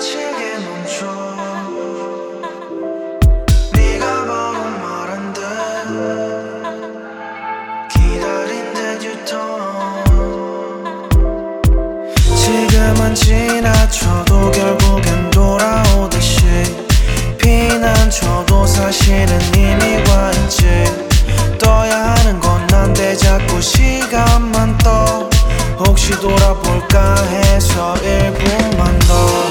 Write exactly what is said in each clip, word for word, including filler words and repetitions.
지나치게 멈춰 네가 바로 말한 듯 기다린 듯 유턴 지금은 지나쳐도 결국엔 돌아오듯이 피난쳐도 사실은 이미 와있지 떠야 하는 건 난데 자꾸 시간만 떠 혹시 돌아볼까 해서 일 분만 더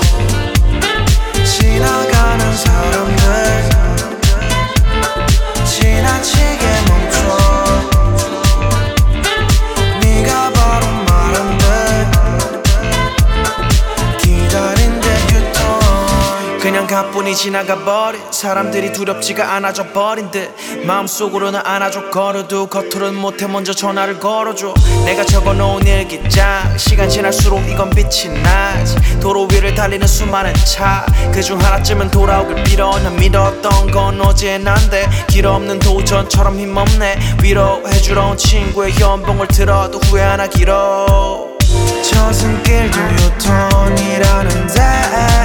지나가는 사람들 지나치게 멈춰 네가 바로 말한 듯 기다린 듯 유턴 그냥 가뿐히 지나가 버린 사람들이 두렵지가 않아져 버린 듯 마음속으로는 안아줘 걸어도 겉으로는 못해 먼저 전화를 걸어줘 내가 적어놓은 일기장 시간 지날수록 이건 빛이 나지 도로 위를 달리는 수많은 차 그중 하나쯤은 돌아오길 빌어 난 믿었던 건 어제 난데 길 없는 도전처럼 힘없네 위로해주러 온 친구의 연봉을 들어도 후회 안 하기로 저승길도 유턴이라는데